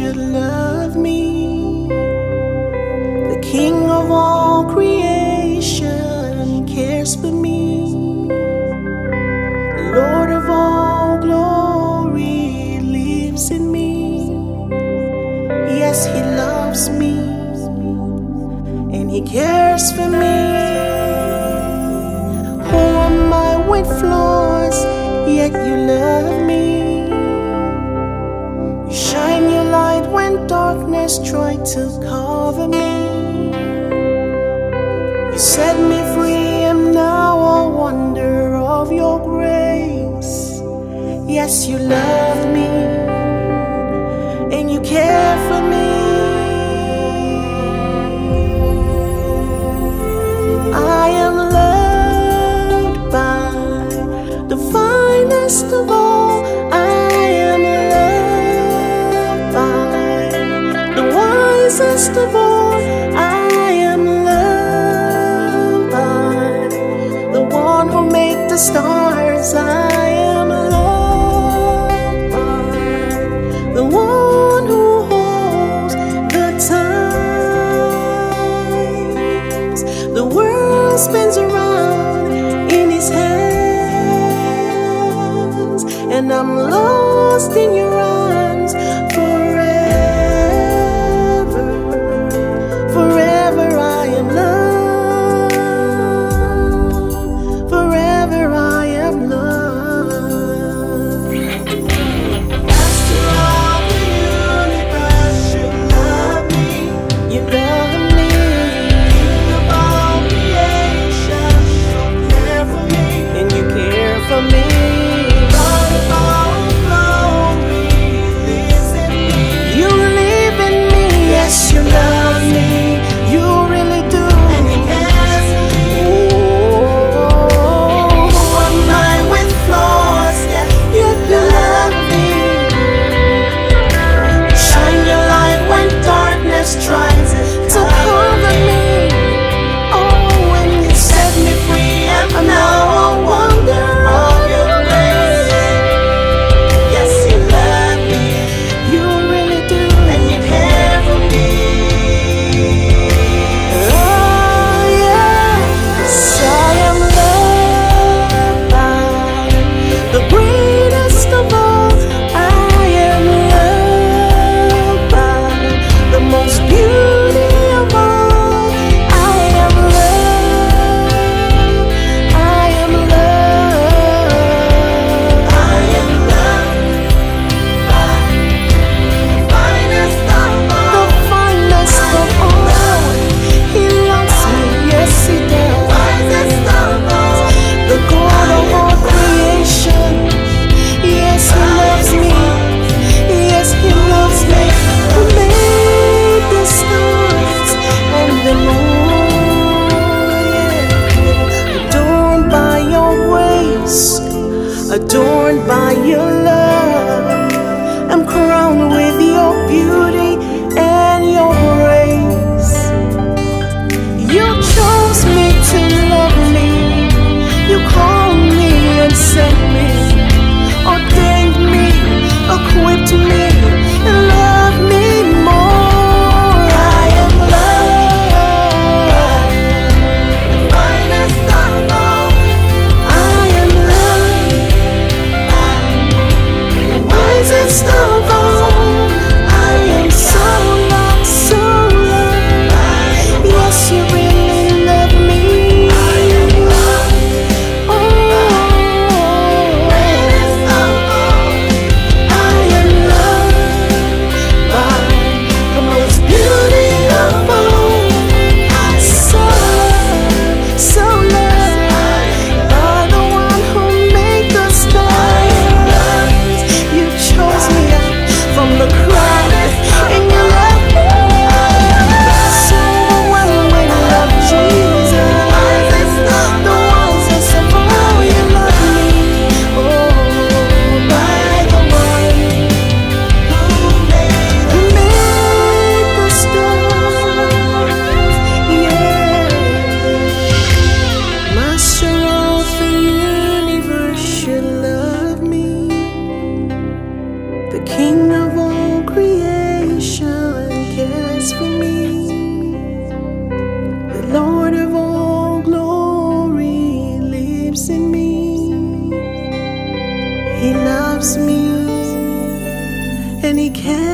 should love me. The King of all creation cares for me. The Lord of all glory lives in me. Yes, He loves me and He cares for me. Who am I with flaws, yet you love me. You shine your light when darkness tried to cover me. You set me free, I'm now a wonder of your grace. Yes, you love me and you care for me. I am loved by the finest of all. I am loved by the wisest of all. I am loved by the one who made the stars. I am loved by the one who holds the times. The world spins around in His hands, and I'm lost in your arms forever. Forever I am loved. Forever I am loved. Master of the universe, you love me. You love me. King of all creation, you care for me. And you care for me. God of all glory lives in me. You live in me. Yes, you love me. You really do. And you care for me. Oh, who am I with flaws? Yeah, you love me. Shine your light when darkness tries to cover me. Oh, when you set me free, I'm now a wonder of your grace. Yes, you love me. You really do. And you care for me. Oh, yes, I am loved by the greatest of all. I am loved by the most beauty of all. I am loved. I am loved. I am loved by the finest of all. The finest of all. He loves me, yes He does. The wisest of all. The God of all creation. Yes, He loves me. Yes, He loves me. Who made the stars and the moon? Yeah. Adorned by your grace, adorned by your love. I'm crowned with your beauty and your grace. You chose me to love me. You called me and sent me, ordained me, equipped me, and loved me more. I am loved, the finest of all. I am loved, the wisest of all. I am so loved, so loved. Yes, you really love me. I am loved. Oh, greatest of all. I am loved by the most beauty of all. I'm so loved by the one who made the stars. You chose me out from the crowd and you love me. So overwhelming love, Jesus. The wisest of all, you love me. Oh, by the one who made the stars. Yeah. Master of the universe, you love me. The King of all creation. cares for me. The Lord of all glory lives in me. He loves me and He cares